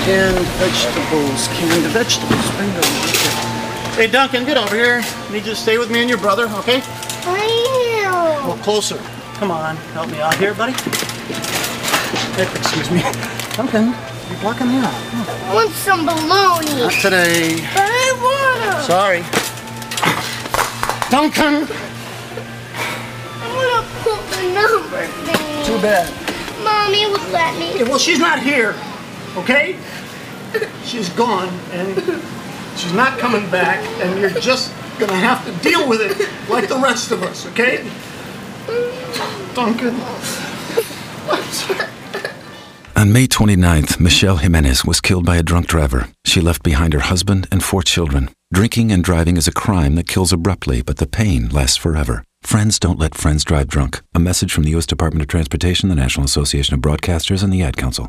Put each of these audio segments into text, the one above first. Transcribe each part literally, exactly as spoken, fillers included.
Canned vegetables, canned vegetables, bingo. Hey, Duncan, get over here. I need you to stay with me and your brother, okay? I am. Well, closer. Come on, help me out here, buddy. Hey, excuse me. Duncan, you're blocking me out. I want some bologna. Not today. But I wanna. Sorry. Duncan! I wanna put the number thing. Too bad. Mommy would let me. Yeah, well, she's not here, okay? She's gone, and she's not coming back, and you're just gonna have to deal with it like the rest of us, okay? Duncan. On May twenty-ninth, Michelle Jimenez was killed by a drunk driver. She left behind her husband and four children. Drinking and driving is a crime that kills abruptly, but the pain lasts forever. Friends don't let friends drive drunk. A message from the U S Department of Transportation, the National Association of Broadcasters, and the Ad Council.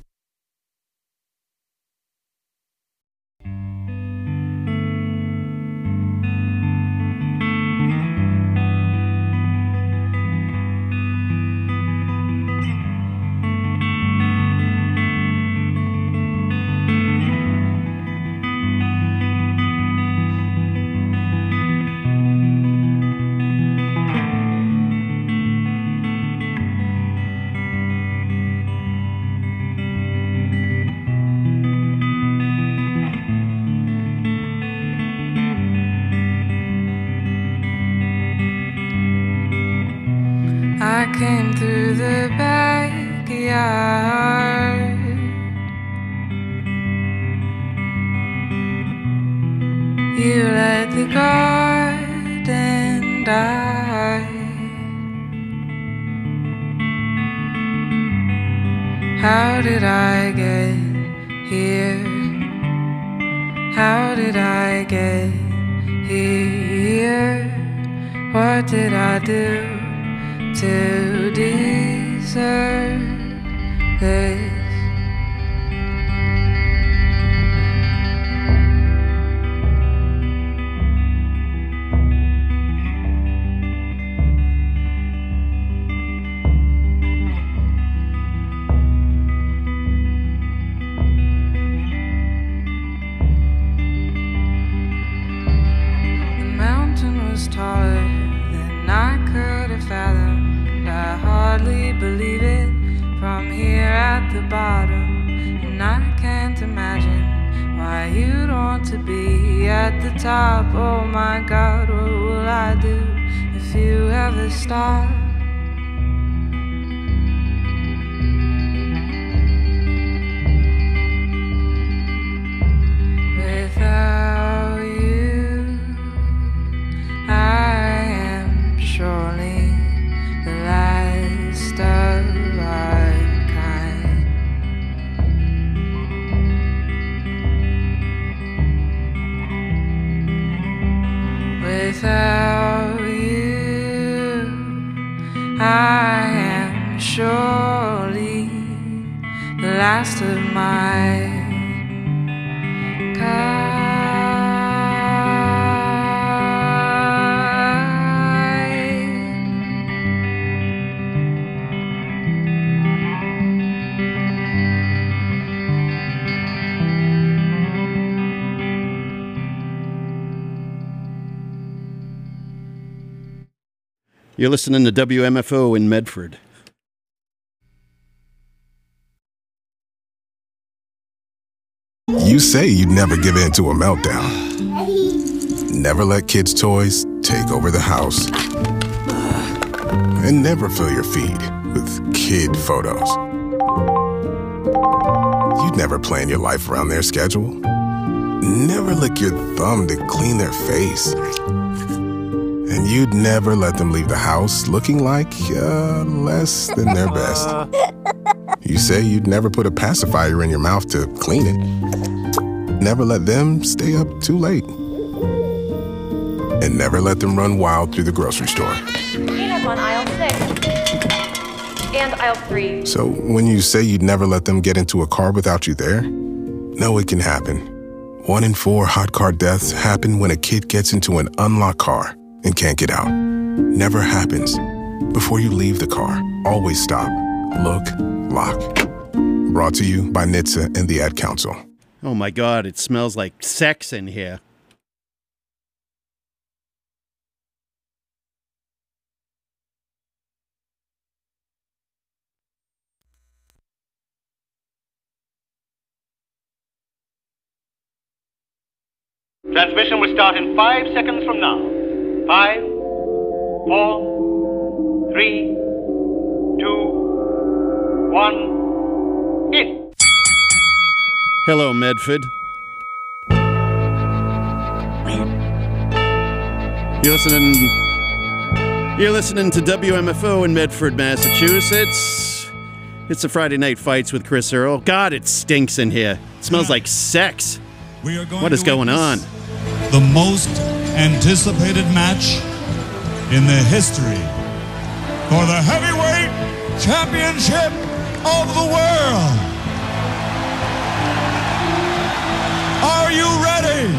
I came through the backyard. You let the garden die. How did I get here? How did I get here? What did I do to deserve this? The mountain was taller than I could have fathomed. I hardly believe it from here at the bottom. And I can't imagine why you'd want to be at the top. Oh my God, what will I do if you ever stop? Without you, I am surely the last of our kind. Without you, I am surely the last of my kind. You're listening to W M F O in Medford. You say you'd never give in to a meltdown. Never let kids' toys take over the house. And never fill your feed with kid photos. You'd never plan your life around their schedule. Never lick your thumb to clean their face. And you'd never let them leave the house looking like uh, less than their best. You say you'd never put a pacifier in your mouth to clean it. Never let them stay up too late. And never let them run wild through the grocery store. Peanuts on aisle six. And aisle three. So when you say you'd never let them get into a car without you there, no, it can happen. One in four hot car deaths happen when a kid gets into an unlocked car and can't get out. Never happens. Before you leave the car, always stop, look, lock. Brought to you by N H T S A and the Ad Council. Oh my God, it smells like sex in here. Transmission will start in five seconds from now. Five, four, three, two, one, in. Hello, Medford. You're listening. You're listening to W M F O in Medford, Massachusetts. It's the Friday Night Fights with Chris Earl. God, it stinks in here. It smells like sex. We are going What is going on? The most anticipated match in the history for the heavyweight championship of the world. Are you ready?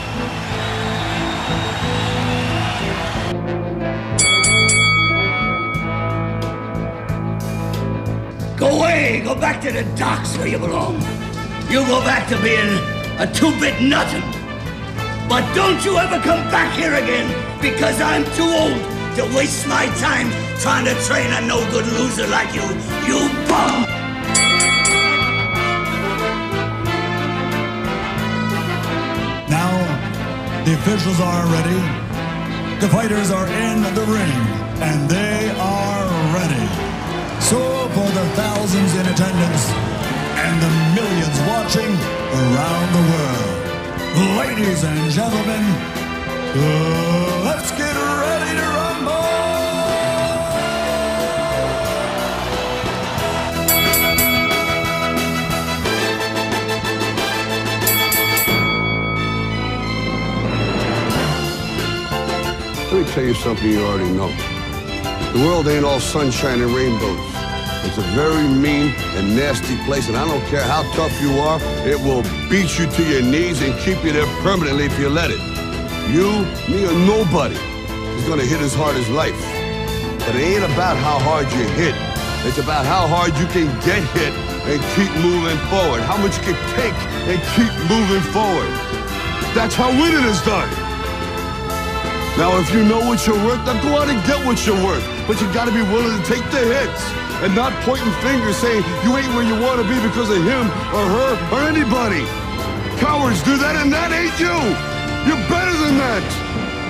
Go away! Go back to the docks where you belong. You go back to being a two-bit nothing. But don't you ever come back here again, because I'm too old to waste my time trying to train a no-good loser like you, you bum! Now, the officials are ready. The fighters are in the ring, and they are ready. So, for the thousands in attendance and the millions watching around the world, ladies and gentlemen, uh, let's get ready to rumble! Let me tell you something you already know. The world ain't all sunshine and rainbows. It's a very mean and nasty place, and I don't care how tough you are, it will beat you to your knees and keep you there permanently if you let it. You, me, or nobody is gonna hit as hard as life. But it ain't about how hard you hit. It's about how hard you can get hit and keep moving forward. How much you can take and keep moving forward. That's how winning is done. Now, if you know what you're worth, then go out and get what you're worth. But you gotta be willing to take the hits and not pointing fingers saying you ain't where you wanna be because of him or her or anybody. Cowards do that, and that ain't you. You're better than that.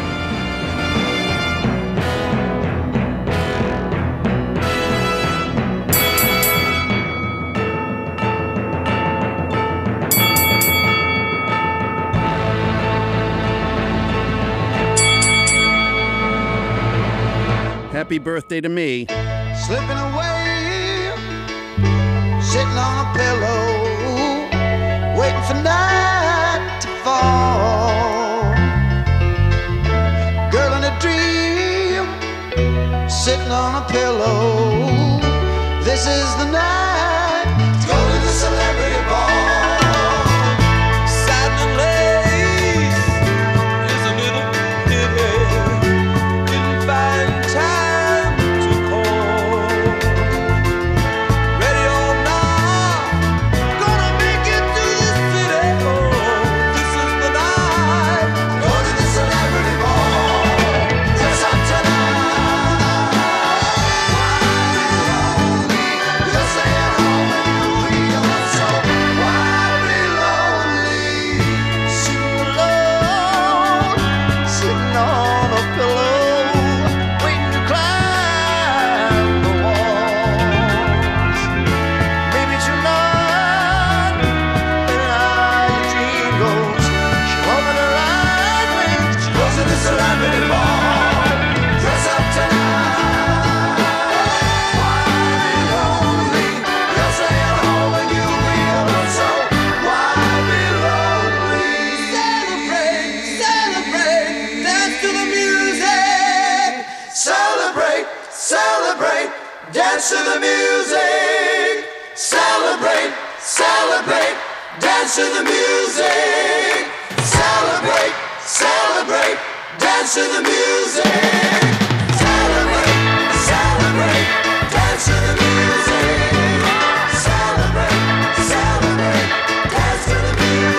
Happy birthday to me. Slipping away, sitting on a pillow, waiting for night to fall. Girl in a dream, sitting on a pillow. This is the night to go to the celebrity ball. Satin lace is a little pity. Didn't find time to call. Ready or not, gonna make it to the city. Oh, this is the night. Go to the celebrity ball. Dress up tonight. You'll stay at home and you'll be alone. So why be lonely? Sitting alone, sitting on a pillow, waiting to climb the walls. Maybe tonight, when our dream goes, she'll open her eyes when she goes to the celebrity ball. Dress up tonight. Why be lonely? You'll stay at home and you'll be alone. So why be lonely? Celebrate, celebrate, dance to the music. Celebrate, celebrate, dance to the music. Celebrate, celebrate, dance to the music. Celebrate, celebrate, dance to the music. Celebrate, celebrate, dance to the music. Celebrate, celebrate, dance to the music.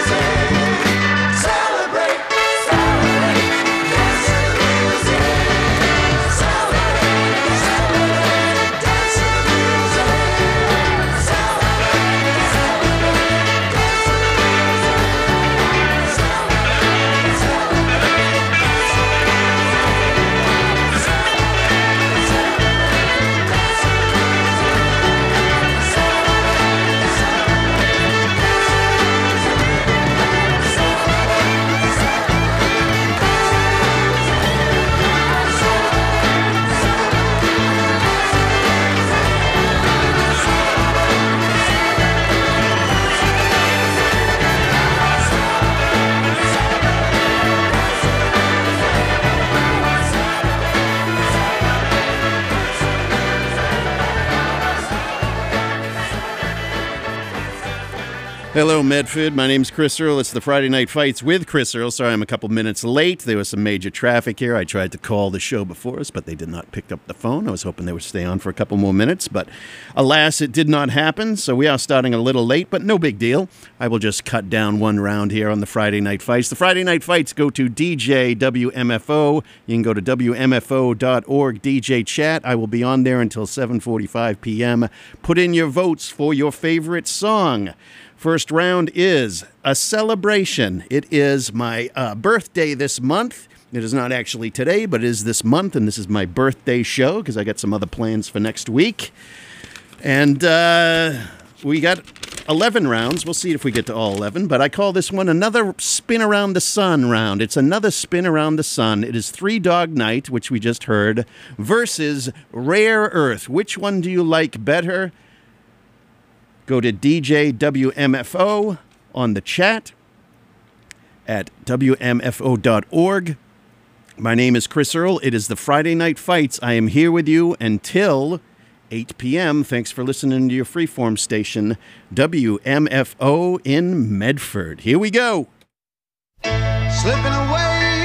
Hello, Medford. My name's Chris Earl. It's the Friday Night Fights with Chris Earl. Sorry, I'm a couple minutes late. There was some major traffic here. I tried to call the show before us, but they did not pick up the phone. I was hoping they would stay on for a couple more minutes, but alas, it did not happen. So we are starting a little late, but no big deal. I will just cut down one round here on the Friday Night Fights. The Friday Night Fights go to D J W M F O. You can go to W M F O dot org, D J chat. I will be on there until seven forty-five p.m. Put in your votes for your favorite song. First round is a celebration. It is my uh, birthday this month. It is not actually today, but it is this month, and this is my birthday show because I got some other plans for next week. And uh, we got eleven rounds. We'll see if we get to all eleven, but I call this one another spin around the sun round. It's another spin around the sun. It is Three Dog Night, which we just heard, versus Rare Earth. Which one do you like better? Go to D J W M F O on the chat at W M F O dot org. My name is Chris Earl. It is the Friday Night Fights. I am here with you until eight p.m. Thanks for listening to your freeform station, W M F O in Medford. Here we go. Slipping away.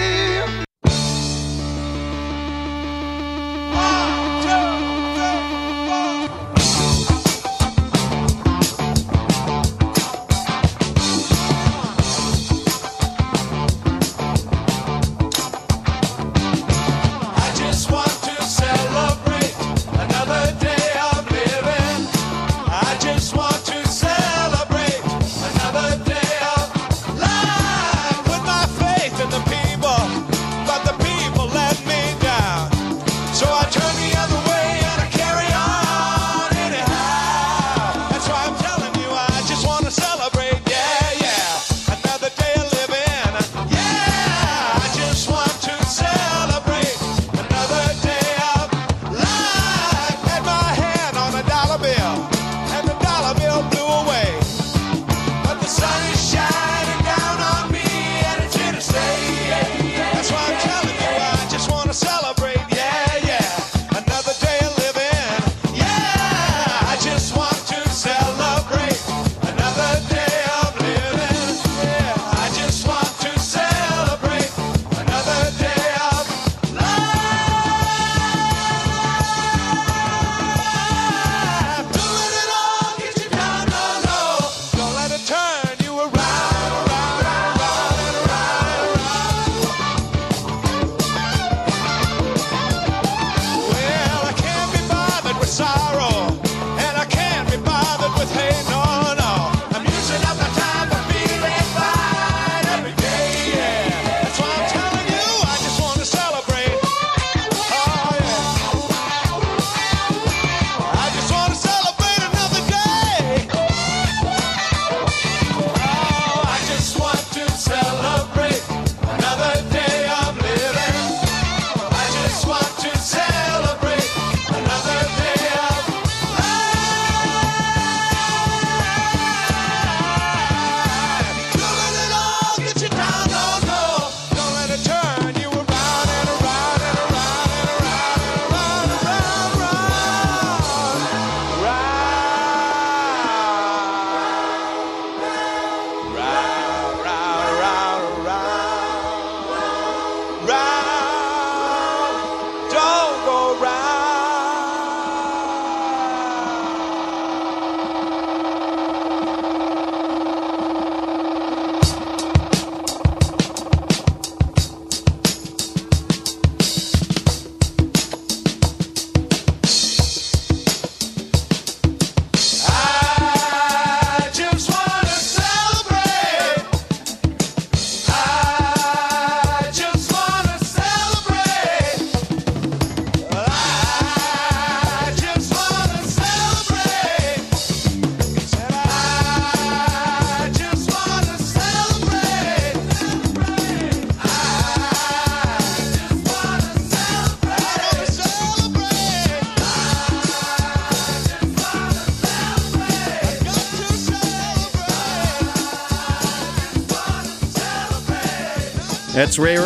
That's Rare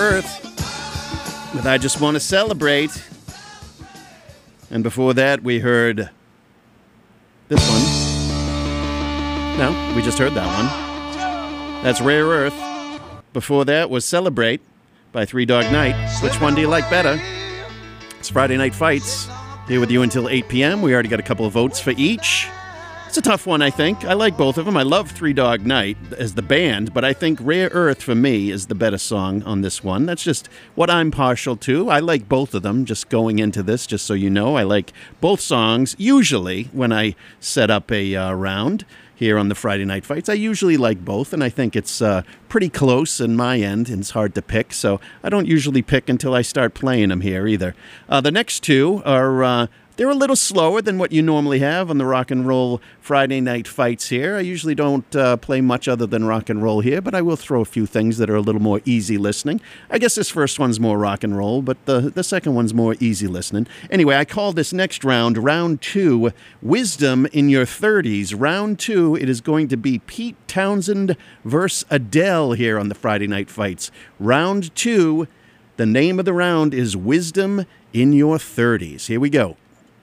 Earth with I Just Want to Celebrate. And before that, we heard this one. No, we just heard that one. That's Rare Earth. Before that was Celebrate by Three Dog Night. Which one do you like better? It's Friday Night Fights. Here with you until eight p.m. We already got a couple of votes for each. It's a tough one, I think. I like both of them. I love Three Dog Night as the band, but I think Rare Earth for me is the better song on this one. That's just what I'm partial to. I like both of them, just going into this, just so you know. I like both songs, usually, when I set up a uh, round here on the Friday Night Fights. I usually like both, and I think it's uh, pretty close in my end, and it's hard to pick, so I don't usually pick until I start playing them here either. Uh, the next two are... Uh, They're a little slower than what you normally have on the Rock and Roll Friday Night Fights here. I usually don't uh, play much other than rock and roll here, but I will throw a few things that are a little more easy listening. I guess this first one's more rock and roll, but the, the second one's more easy listening. Anyway, I call this next round, round two, Wisdom in Your thirties. Round two, it is going to be Pete Townsend versus Adele here on the Friday Night Fights. Round two, the name of the round is Wisdom in Your thirties. Here we go.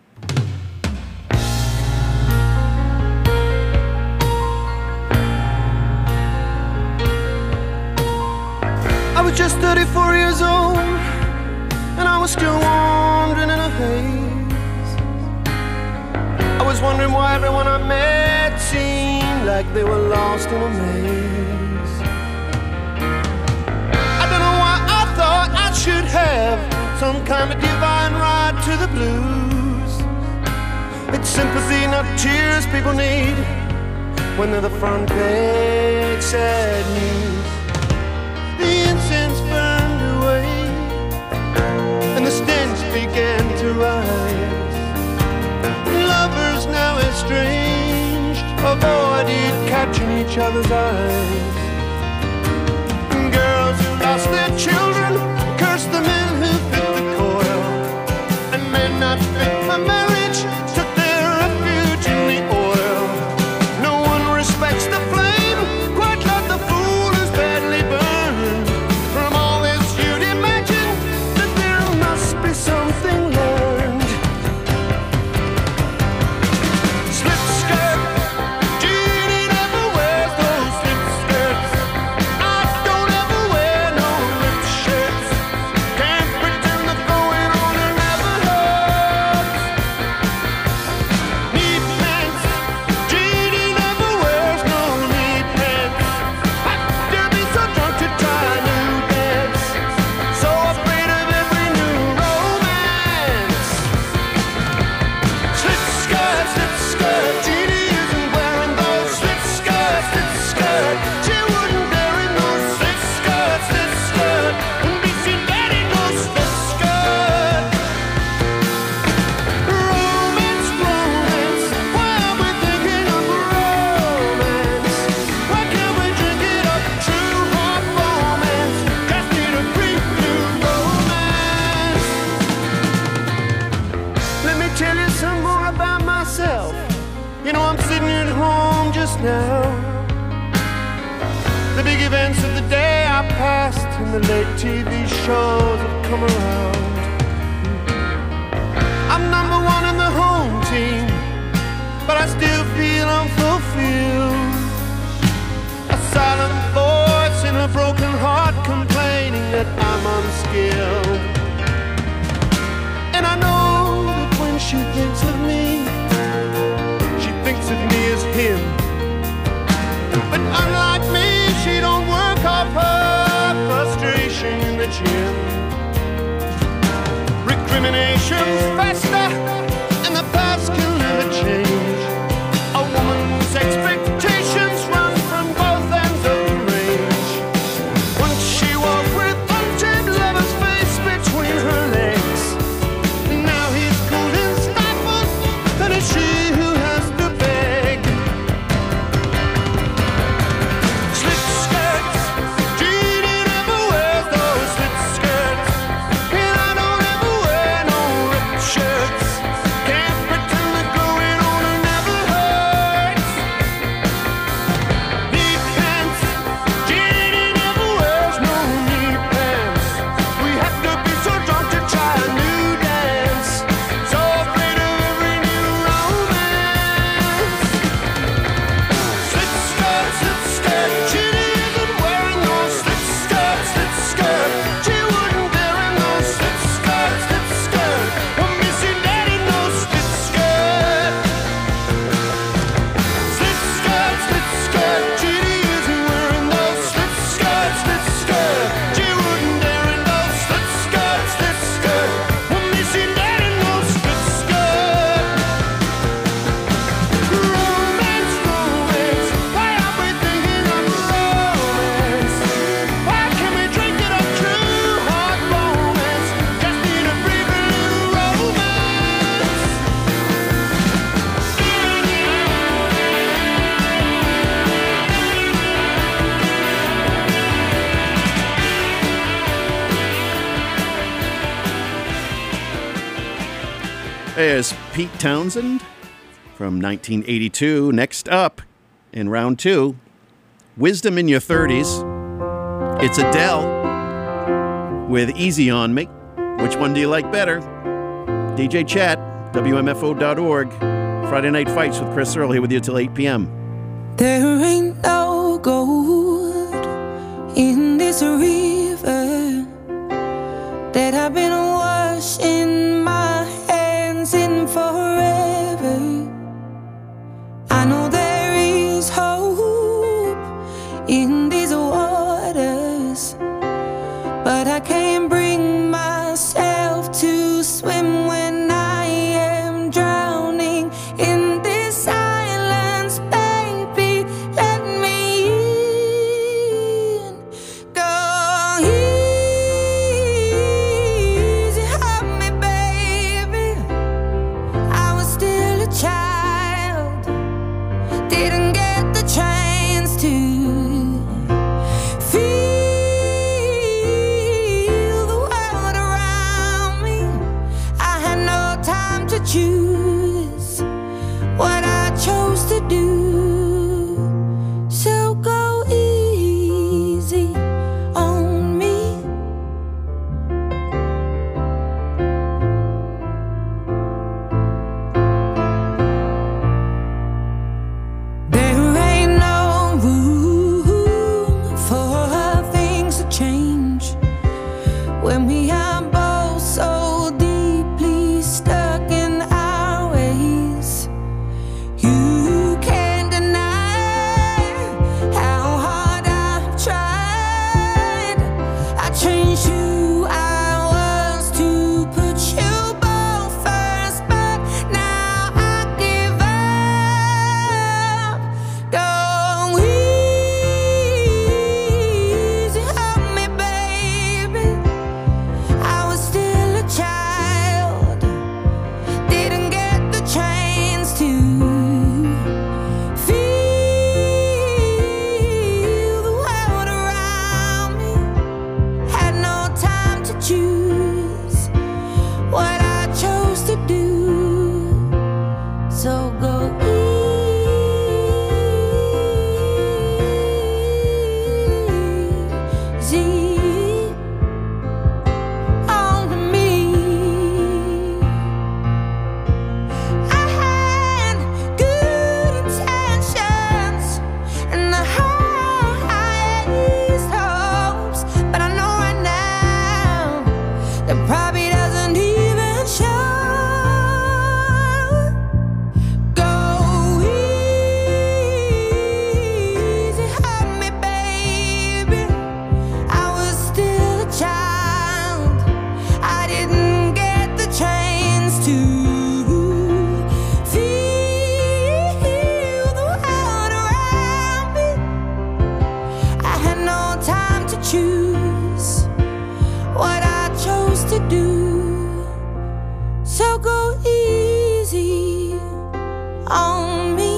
I was just thirty-four years old, and I was still wandering in a haze. I was wondering why everyone I met seemed like they were lost in a maze. I don't know why I thought I should have some kind of divine right to the blues. It's sympathy, not tears people need when they're the front page sad news. The incense burned away and the stench began to rise. Lovers now estranged avoided catching each other's eyes. And girls who lost their children cursed the men who fit the coil. And men not fit for marriage took their refuge in the oil. No one respects the flame quite like the fool who's badly burned. From all this you'd imagine that there must be something learned. Slip skirt, Jeannie never wears those slip skirts. I don't ever wear no lip shirts. Can't pretend the going on and never hurts. Knee pants, Jeannie never wears no knee pants. Have to be so drunk to try a new dance. So afraid of every new romance. Slip skirt, slip skirt, Jeannie isn't wearing those slip skirts, slip skirt. She wouldn't dare in those slip skirts, slip skirt. Wouldn't be seen dead in those slip skirt. Romance, romance, why are we thinking of romance? Why can't we drink it up, true heart romance? Just need a brief new romance. Let me tell you some more about myself. You know, I'm sitting at home just now. The big events of the day are past, and the late T V shows have come around. I'm number one in the home team, but I still feel unfulfilled. A silent voice in a broken heart complaining that I'm unskilled. And I know that when she thinks of me, she thinks of me as him. But unlike me, she don't work off her frustration in the gym. Recriminations fester, and the past can never change. A woman's expectations run from both ends of the range. Once she walked with untamed lover's face between her legs. Now he's cool and stifled, and it's she who has to beg. Slip skirts, Jeannie never wears those slip skirts. And I don't ever wear no rip shirts. There's Pete Townsend from nineteen eighty-two. Next up, in round two, Wisdom in Your thirties. It's Adele with Easy on Me. Which one do you like better? D J Chat, W M F O dot org. Friday Night Fights with Chris Earl here with you till eight p.m. There ain't no gold in this river that I've been washing my hands in forever. I know there is hope in these waters, but I can't bring myself to swim when I am drowning in this silence. Baby, let me in. Go easy on me, baby. I was still a child, didn't get the chance to feel the world around me. I had no time to choose what I chose to do. So go easy on me. There ain't no room for things to change when we are both so deeply stuck in our ways. You can't deny how hard I've tried. I changed who I was to put you both first, but now I give up. Go easy on me, baby. I was still a child, didn't get the chance to feel the world around me. Had no time to choose what I chose to do. So go easy on me. I had good intentions and the highest hopes, but I know right now that probably doesn't even show. Go easy on me, baby. I was still a child, I didn't get the chance to feel the world around me. I had no time to choose what I chose to do. So go easy on me.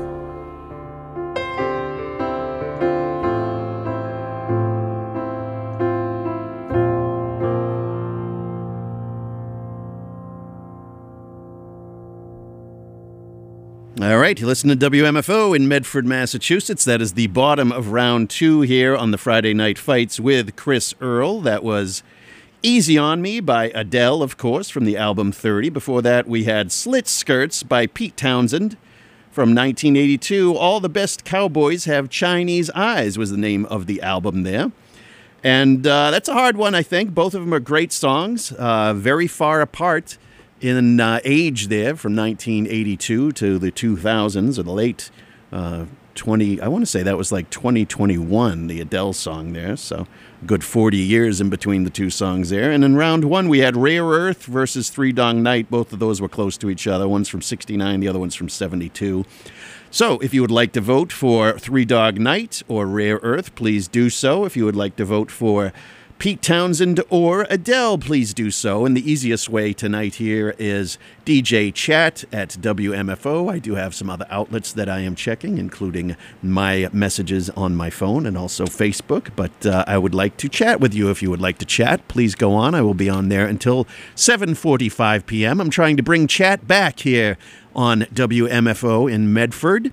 All right, you listen to W M F O in Medford, Massachusetts. That is the bottom of round two here on the Friday Night Fights with Chris Earl. That was Easy on Me by Adele, of course, from the album thirty. Before that, we had Slit Skirts by Pete Townsend from nineteen eighty-two. All the Best Cowboys Have Chinese Eyes was the name of the album there. And uh, that's a hard one, I think. Both of them are great songs, uh, very far apart in uh, age there, from nineteen eighty-two to the two thousands, or the late uh, twenty, I want to say that was like twenty twenty-one, the Adele song there. So a good forty years in between the two songs there. And in round one, we had Rare Earth versus Three Dong Night. Both of those were close to each other. One's from sixty-nine, the other one's from seventy-two. So if you would like to vote for Three Dog Night or Rare Earth, please do so. If you would like to vote for Pete Townsend or Adele, please do so. And the easiest way tonight here is D J Chat at W M F O. I do have some other outlets that I am checking, including my messages on my phone and also Facebook. But uh, I would like to chat with you. If you would like to chat, please go on. I will be on there until seven forty-five p.m. I'm trying to bring chat back here on W M F O in Medford.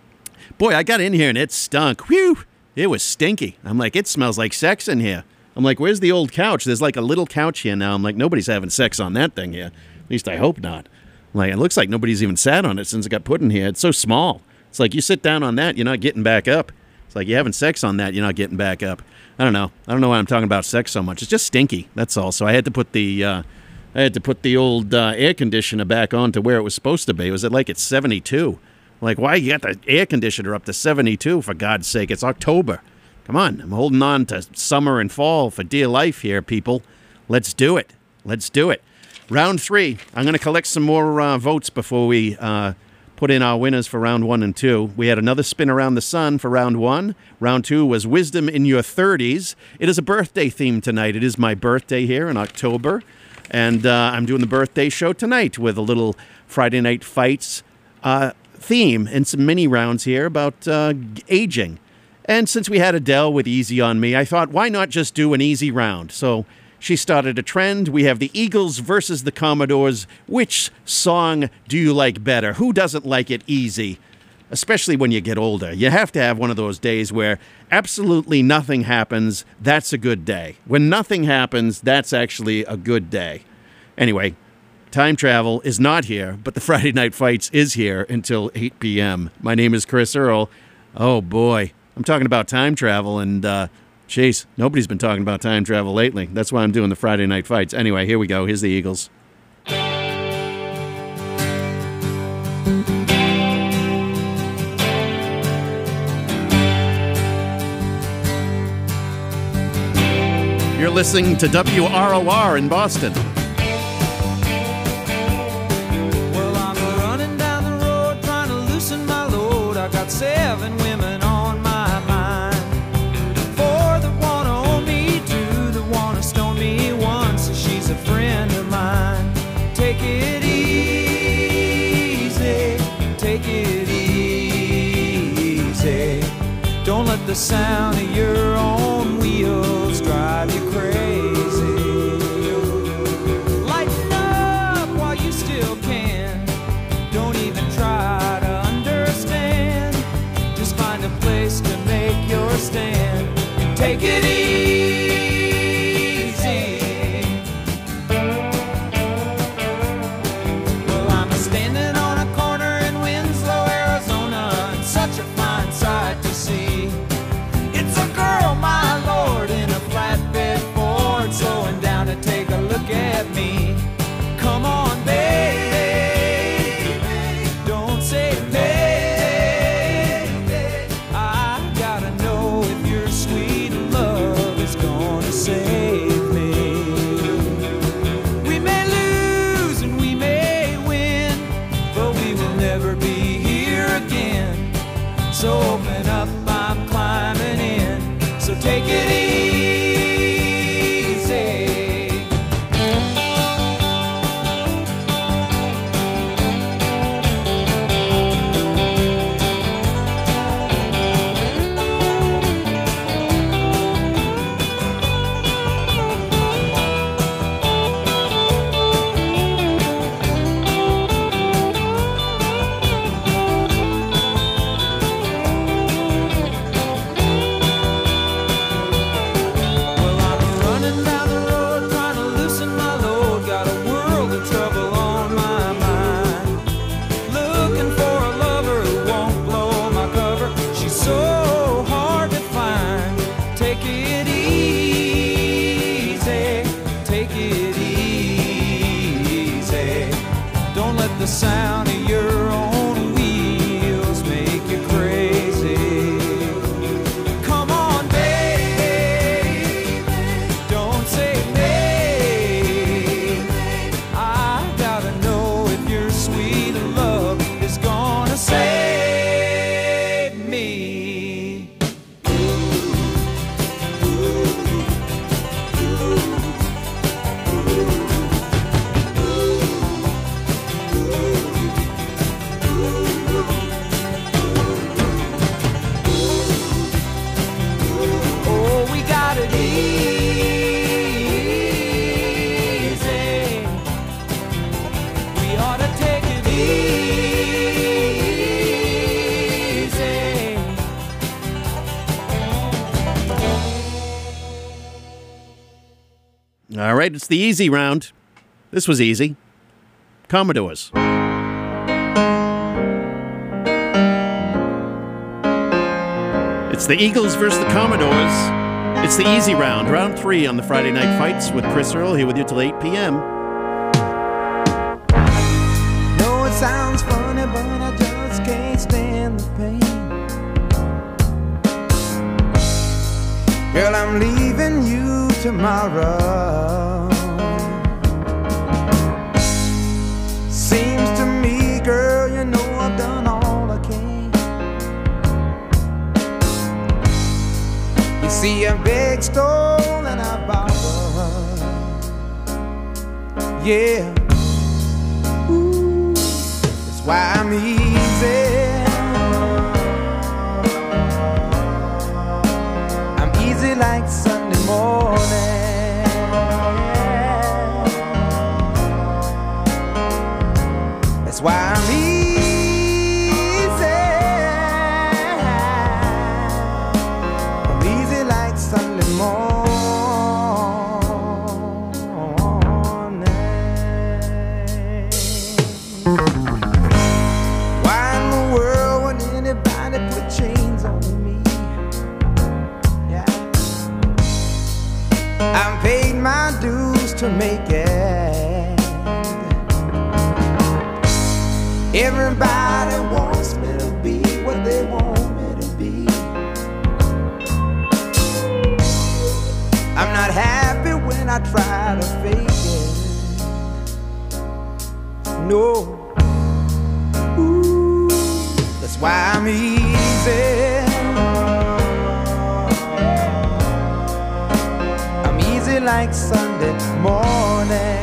Boy, I got in here and it stunk. Whew! It was stinky. I'm like, it smells like sex in here. I'm like, where's the old couch? There's like a little couch here now. I'm like, nobody's having sex on that thing here. At least I hope not. I'm like, it looks like nobody's even sat on it since it got put in here. It's so small. It's like you sit down on that, you're not getting back up. It's like you're having sex on that, you're not getting back up. I don't know. I don't know why I'm talking about sex so much. It's just stinky. That's all. So I had to put the uh, I had to put the old uh, air conditioner back on to where it was supposed to be. It was at like it's seventy-two. I'm like, why you got the air conditioner up to seventy-two? For God's sake, it's October. Come on, I'm holding on to summer and fall for dear life here, people. Let's do it. Let's do it. Round three. I'm going to collect some more uh, votes before we uh, put in our winners for round one and two. We had another spin around the sun for round one. Round two was Wisdom in Your thirties. It is a birthday theme tonight. It is my birthday here in October. And uh, I'm doing the birthday show tonight with a little Friday Night Fights uh, theme and some mini rounds here about uh, aging. And since we had Adele with Easy on Me, I thought, why not just do an easy round? So she started a trend. We have the Eagles versus the Commodores. Which song do you like better? Who doesn't like it easy? Especially when you get older. You have to have one of those days where absolutely nothing happens. That's a good day. When nothing happens, that's actually a good day. Anyway, time travel is not here, but the Friday Night Fights is here until eight p.m. My name is Chris Earl. Oh, boy. I'm talking about time travel, and, uh, jeez, nobody's been talking about time travel lately. That's why I'm doing the Friday Night Fights. Anyway, here we go. Here's the Eagles. You're listening to W R O R in Boston. Well, I'm running down the road trying to loosen my load. I got seven women on my a friend of mine. Take it easy, take it easy. Don't let the sound of your own wheels drive you crazy. Lighten up while you still can. Don't even try to understand. Just find a place to make your stand and take it easy. At me, come on, baby. Don't say baby. I gotta know if you're sweet and love. right, it's the easy round. This was easy. Commodores. It's the Eagles versus the Commodores. It's the easy round, round three on the Friday Night Fights with Chris Earl, here with you till eight p.m. No, it sounds funny, but I just can't stand the pain. Girl, I'm leaving you tomorrow. Seems to me, girl, you know I've done all I can. You see, I beg, stole, and I borrowed. Yeah. Ooh, that's why I'm easy. I'm easy like Sunday morning. That's why I'm easy. I'm easy like Sunday morning. Why in the world would anybody put chains on me? Yeah. I've paid my dues to make it. Everybody wants me to be what they want me to be. I'm not happy when I try to fake it. No. Ooh, that's why I'm easy. I'm easy like Sunday morning.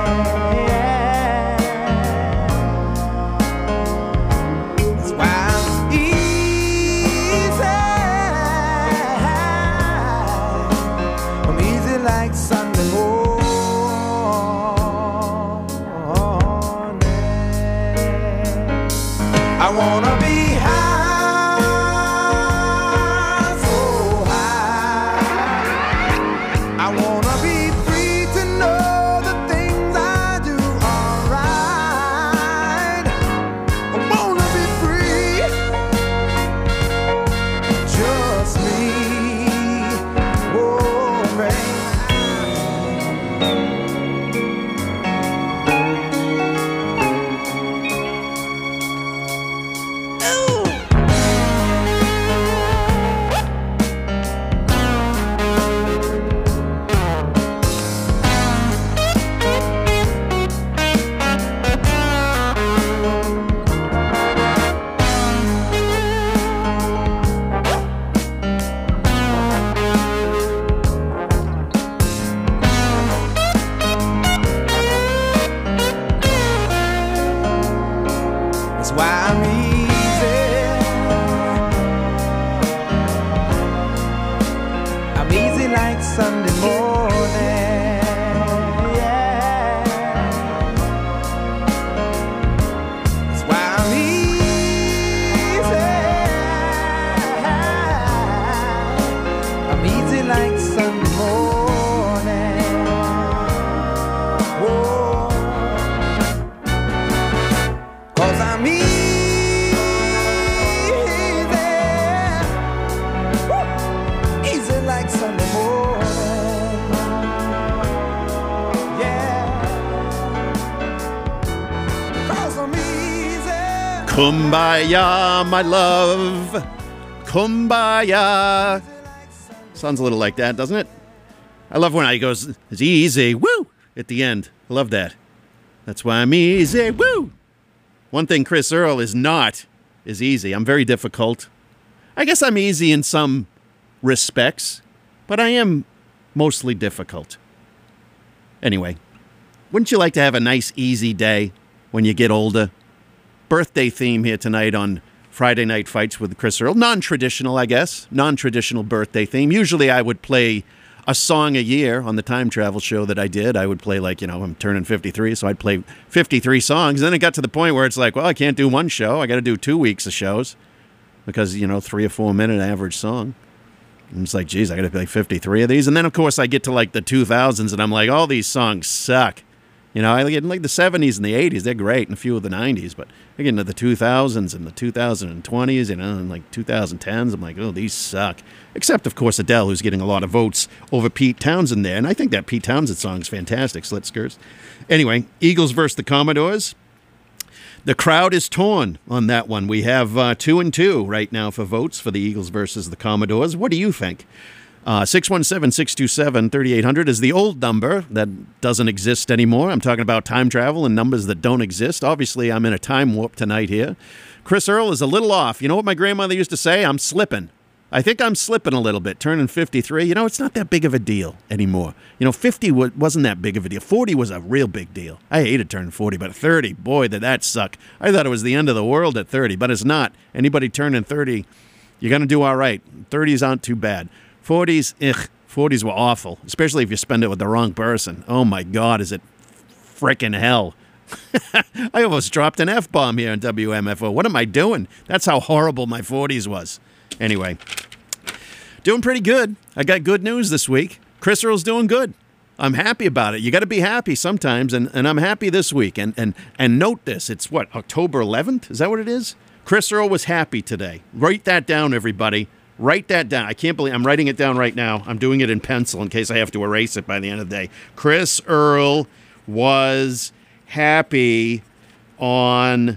Like Sunday morning. I wanna be high, so high. I wanna be free to know the things I do are right. I wanna be free, just me. Oh, man. That's why I'm easy. I'm easy like Sunday morning. Yeah. That's why I'm easy. I'm easy like Sunday morning. Whoa. Cause I'm easy. Woo. Easy like Sunday morning. Yeah. Cause I'm easy. Kumbaya, my love. Kumbaya. Sounds a little like that, doesn't it? I love when he goes, it's easy, woo, at the end. I love that. That's why I'm easy, woo. One thing Chris Earl is not is easy. I'm very difficult. I guess I'm easy in some respects, but I am mostly difficult. Anyway, wouldn't you like to have a nice, easy day when you get older? Birthday theme here tonight on Friday Night Fights with Chris Earl. Non-traditional, I guess. Non-traditional birthday theme. Usually I would play a song a year on the time travel show that I did. I would play like, you know, I'm turning fifty-three, so I'd play fifty-three songs. And then it got to the point where it's like, well, I can't do one show. I got to do two weeks of shows because, you know, three or four minute average song. And it's like, geez, I got to play fifty-three of these. And then, of course, I get to like the two thousands, and I'm like, all these songs suck. You know, I get like the seventies and the eighties, they're great, and a few of the nineties, but I get into the two thousands and the two thousand twenties, you know, and like two thousand tens, I'm like, oh, these suck. Except, of course, Adele, who's getting a lot of votes over Pete Townsend there, and I think that Pete Townsend song is fantastic, Slit Skirts. Anyway, Eagles versus the Commodores. The crowd is torn on that one. We have uh, two and two right now for votes for the Eagles versus the Commodores. What do you think? Uh, six one seven, six two seven, three eight hundred is the old number that doesn't exist anymore. I'm talking about time travel and numbers that don't exist. Obviously, I'm in a time warp tonight here. Chris Earl is a little off. You know what my grandmother used to say? I'm slipping. I think I'm slipping a little bit, turning fifty-three. You know, it's not that big of a deal anymore. You know, fifty wasn't that big of a deal. forty was a real big deal. I hated turning forty, but thirty, boy, did that suck. I thought it was the end of the world at thirty, but it's not. Anybody turning thirty, you're going to do all right. thirties aren't too bad. forties, ugh, forties were awful, especially if you spend it with the wrong person. Oh, my God, is it frickin' hell. I almost dropped an F-bomb here on W M F O. What am I doing? That's how horrible my forties was. Anyway, doing pretty good. I got good news this week. Chris Earl's doing good. I'm happy about it. You got to be happy sometimes, and, and I'm happy this week. And, and, and note this, it's what, October eleventh? Is that what it is? Chris Earl was happy today. Write that down, everybody. Write that down. I can't believe I'm writing it down right now. I'm doing it in pencil in case I have to erase it by the end of the day. Chris Earl was happy on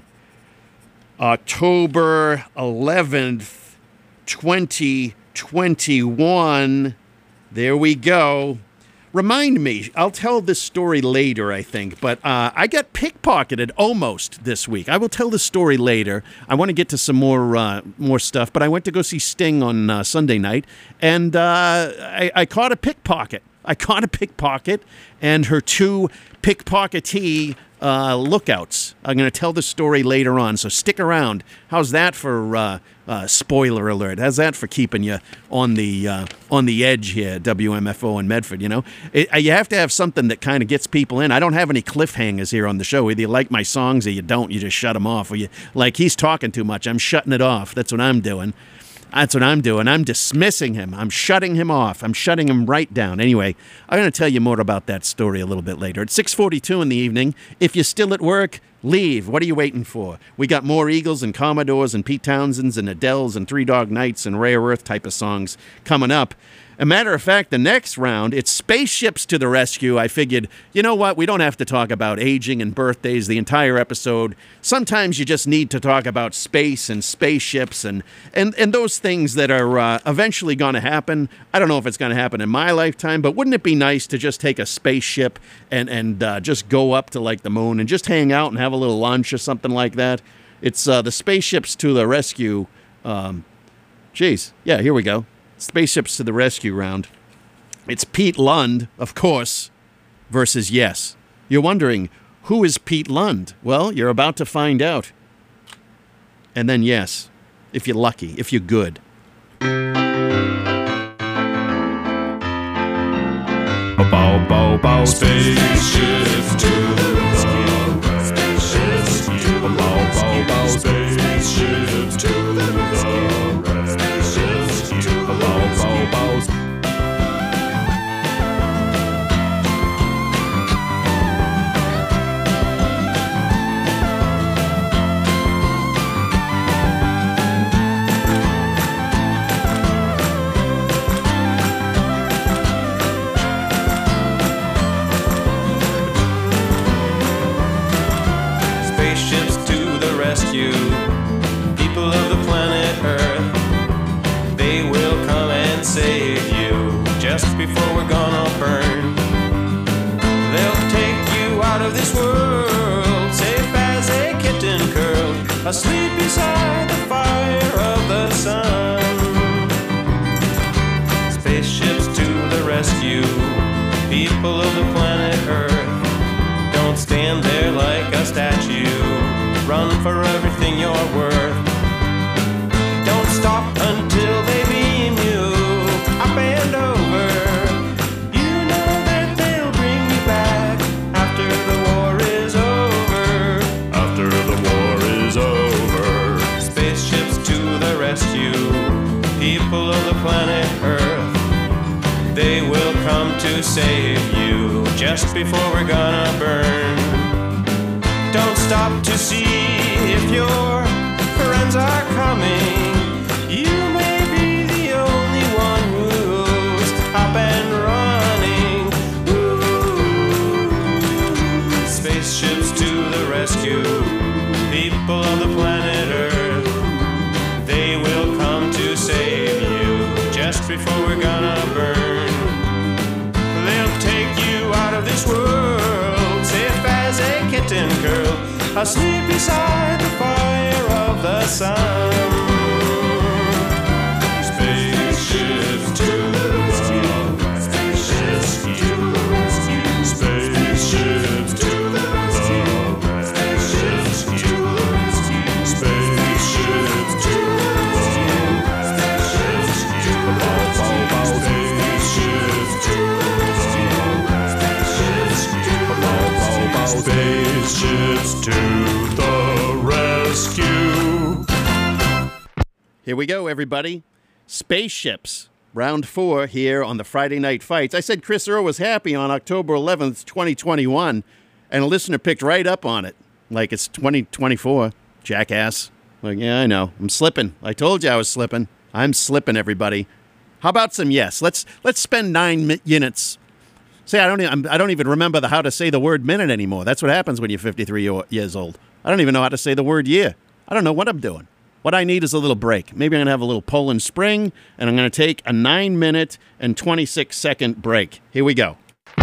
October eleventh, twenty twenty-one. There we go. Remind me, I'll tell this story later, I think, but uh, I got pickpocketed almost this week. I will tell the story later. I want to get to some more uh, more stuff, but I went to go see Sting on uh, Sunday night, and uh, I, I caught a pickpocket. I caught a pickpocket and her two pickpocketee uh, lookouts. I'm going to tell the story later on, so stick around. How's that for uh, uh, spoiler alert? How's that for keeping you on the uh, on the edge here, W M F O and Medford? You know, it, you have to have something that kind of gets people in. I don't have any cliffhangers here on the show. Either you like my songs or you don't. You just shut them off. Or you like he's talking too much. I'm shutting it off. That's what I'm doing. That's what I'm doing. I'm dismissing him. I'm shutting him off. I'm shutting him right down. Anyway, I'm going to tell you more about that story a little bit later. It's six forty-two in the evening. If you're still at work, leave. What are you waiting for? We got more Eagles and Commodores and Pete Townsends and Adeles and Three Dog Nights and Rare Earth type of songs coming up. A matter of fact, the next round, it's Spaceships to the Rescue. I figured, you know what? We don't have to talk about aging and birthdays the entire episode. Sometimes you just need to talk about space and spaceships and, and, and those things that are uh, eventually going to happen. I don't know if it's going to happen in my lifetime, but wouldn't it be nice to just take a spaceship and, and uh, just go up to like the moon and just hang out and have a little lunch or something like that? It's uh, the Spaceships to the Rescue. Um, geez, yeah, here we go. Spaceships to the Rescue round. It's Pete Lund, of course, versus Yes. You're wondering, who is Pete Lund? Well, you're about to find out. And then Yes, if you're lucky, if you're good. Bow, bow, bow, spaceships to the rescue. Spaceships to the rescue. Spaceships to the rescue. Spaceships to the rescue. People of the planet Earth, they will come and save you just before we're gonna burn. They'll take you out of this world, safe as a kitten curled, asleep beside the fire of the sun. Spaceships to the rescue, people of the planet Earth, don't stand there like a statue. Run for everything you're worth. Don't stop until they beam you up and over. You know that they'll bring you back after the war is over. After the war is over. Spaceships to the rescue. People of the planet Earth. come to save you just before we're gonna burn. Don't stop to see if your friends are coming. You may be the only one who's up and running. Ooh, spaceships to the rescue, people of the planet Earth. They will come to save you just before we're gonna burn. They'll take you out of this world, safe as a kitten curl, asleep beside the fire of the sun. Spaceships to the rescue. Spaceships to the rescue. Spaceships to the rescue. Spaceships to the rescue. Spaceships to the rescue. Spaceships to the rescue. Spaceships to the rescue. Spaceships to the rescue. Here we go, everybody. Spaceships. Round four here on the Friday Night Fights. I said Chris Earl was happy on October eleventh, twenty twenty-one, and a listener picked right up on it. Like it's twenty twenty-four. Jackass. Like, yeah, I know. I'm slipping. I told you I was slipping. I'm slipping, everybody. How about some yes? Let's let's spend nine mi- minutes. Say, I don't even, I don't even remember the, how to say the word minute anymore. That's what happens when you're fifty-three year, years old. I don't even know how to say the word year. I don't know what I'm doing. What I need is a little break. Maybe I'm going to have a little Poland Spring, and I'm going to take a nine minute and twenty-six second break. Here we go.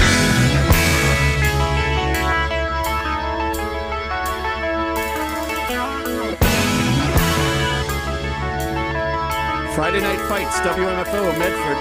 Friday Night Fights, W M F O, Medford.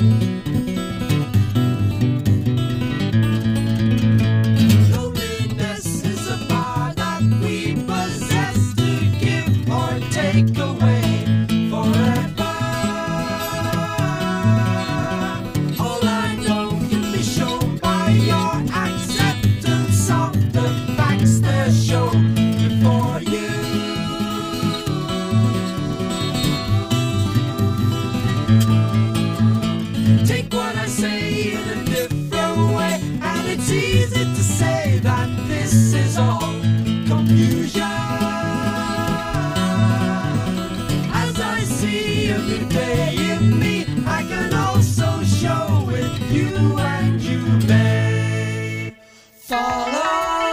Loneliness is a power that we possess to give or take away forever. All I know can be shown by your acceptance of the facts that show before you. Take what I say in a different way, and it's easy to say that this is all confusion. As I see every day in me, I can also show it you, and you may follow.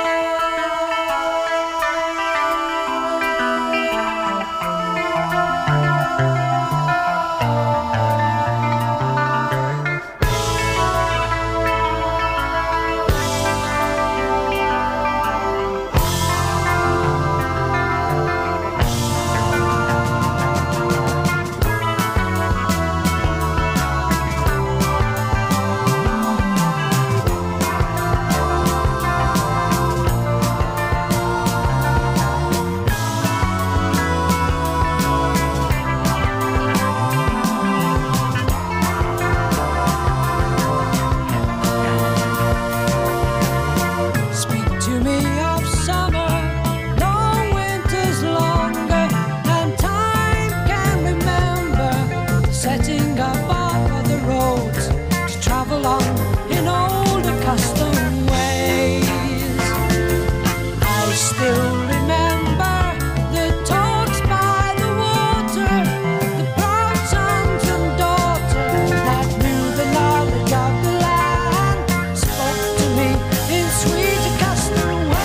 Speak to me of summer, long winters longer, and time can remember setting up on the roads to travel on in old accustomed ways. I still remember the talks by the water, the proud sons and daughters that knew the knowledge of the land, spoke to me in sweet accustomed ways.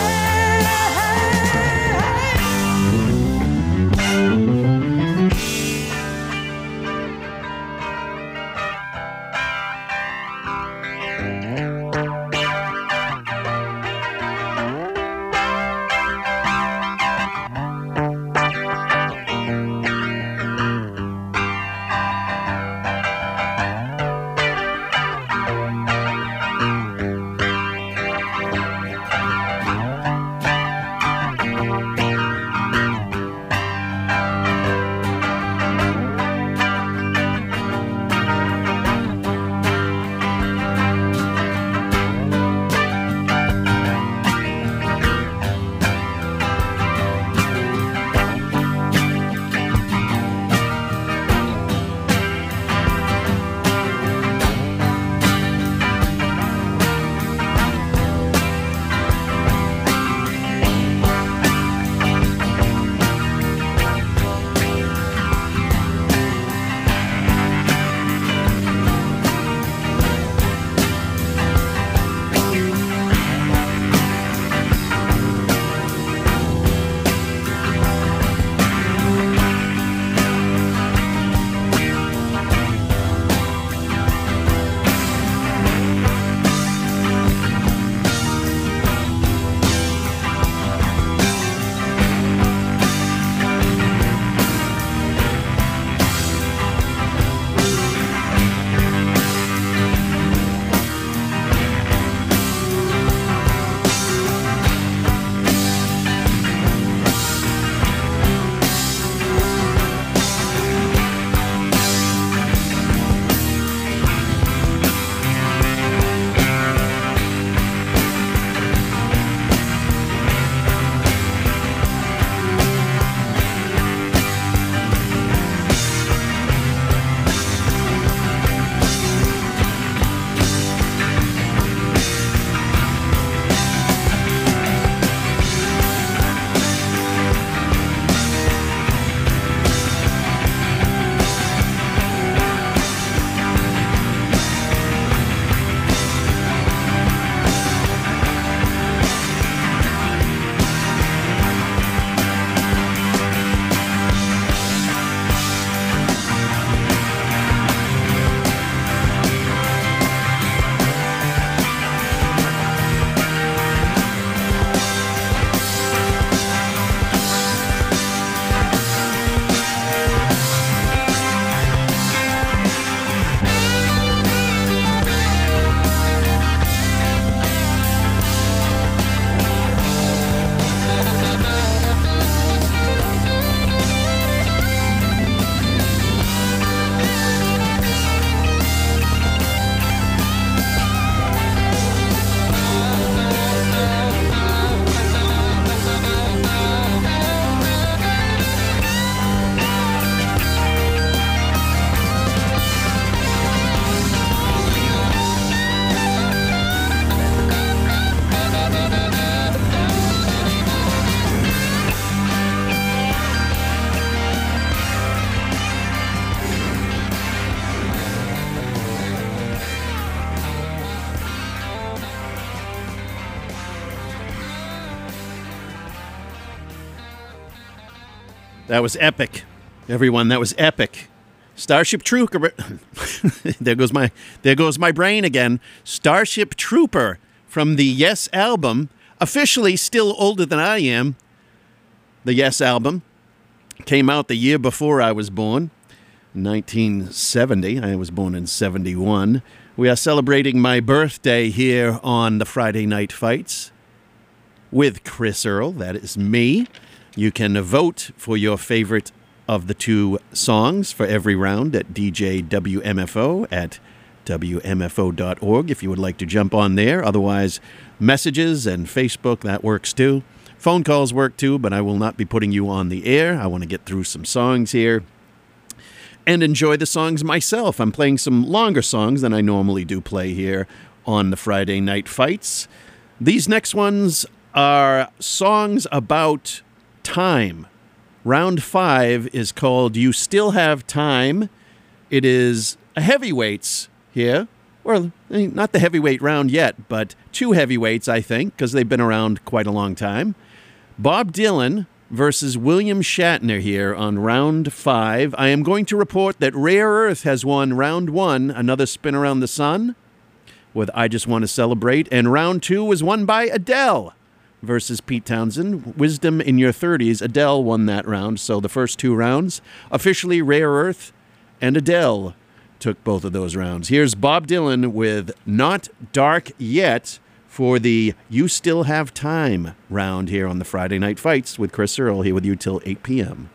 That was epic. Everyone, that was epic. Starship Trooper. there goes my there goes my brain again. Starship Trooper from the Yes album, officially still older than I am. The Yes album came out the year before I was born, nineteen seventy. I was born in seventy-one. We are celebrating my birthday here on the Friday Night Fights with Chris Earl. That is me. You can vote for your favorite of the two songs for every round at D J W M F O at W M F O dot org if you would like to jump on there. Otherwise, messages and Facebook, that works too. Phone calls work too, but I will not be putting you on the air. I want to get through some songs here and enjoy the songs myself. I'm playing some longer songs than I normally do play here on the Friday Night Fights. These next ones are songs about time. Round five is called You Still Have Time. It is a heavyweights here. Well, not the heavyweight round yet, but two heavyweights, I think, because they've been around quite a long time. Bob Dylan versus William Shatner here on round five. I am going to report that Rare Earth has won round one, Another Spin Around the Sun, with I Just Want to Celebrate, and round two was won by Adele versus Pete Townsend. Wisdom in Your thirties. Adele won that round. So the first two rounds, officially Rare Earth and Adele took both of those rounds. Here's Bob Dylan with Not Dark Yet for the You Still Have Time round here on the Friday Night Fights with Chris Earl, here with you till eight p.m.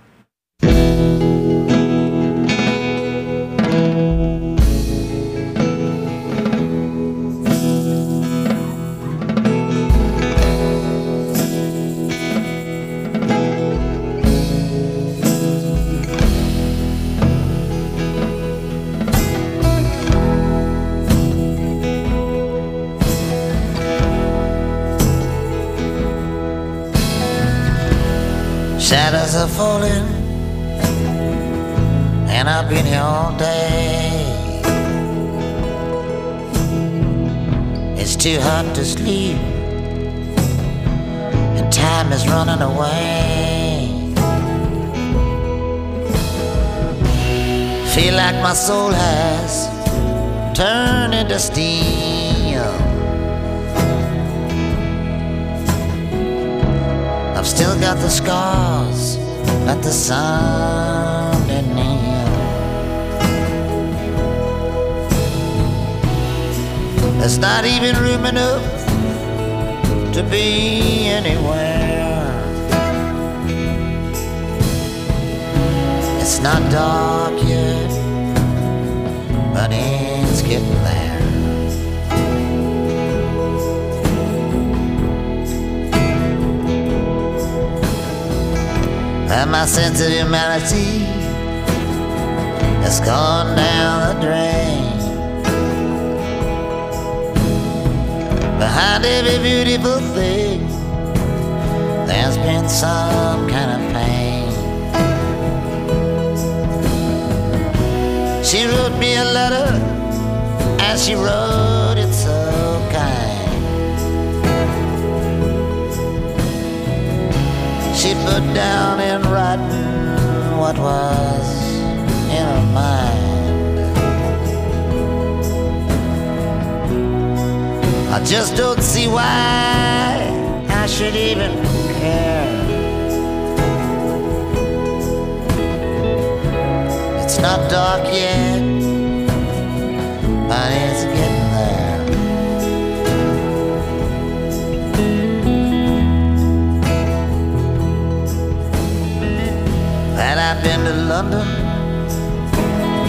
Shadows are falling, and I've been here all day. It's too hot to sleep, and time is running away. Feel like my soul has turned into steam. I've still got the scars that the sun didn't heal. There's not even room enough to be anywhere. It's not dark yet, but it's getting there. And my sense of humanity has gone down the drain. Behind every beautiful thing, there's been some kind of pain. She wrote me a letter, and she wrote it so kind. She put down in writing what was in her mind. I just don't see why I should even care. It's not dark yet, but it's getting there. And I've been to London